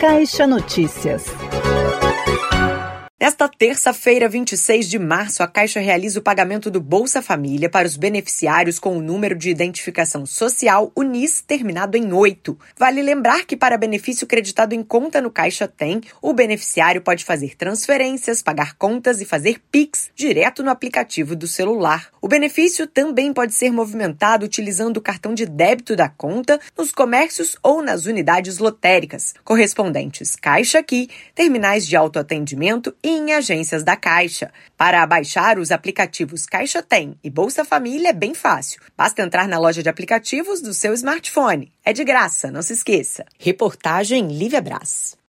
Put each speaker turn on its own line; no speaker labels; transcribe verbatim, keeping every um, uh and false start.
Caixa Notícias.
Nesta terça-feira, vinte e seis de março, a Caixa realiza o pagamento do Bolsa Família para os beneficiários com o número de identificação social U N I S terminado em oito. Vale lembrar que para benefício creditado em conta no Caixa Tem, o beneficiário pode fazer transferências, pagar contas e fazer Pix direto no aplicativo do celular. O benefício também pode ser movimentado utilizando o cartão de débito da conta nos comércios ou nas unidades lotéricas, correspondentes Caixa Aqui, terminais de autoatendimento e em agências da Caixa. Para baixar os aplicativos Caixa Tem e Bolsa Família é bem fácil. Basta entrar na loja de aplicativos do seu smartphone. É de graça, não se esqueça. Reportagem Lívia Brás.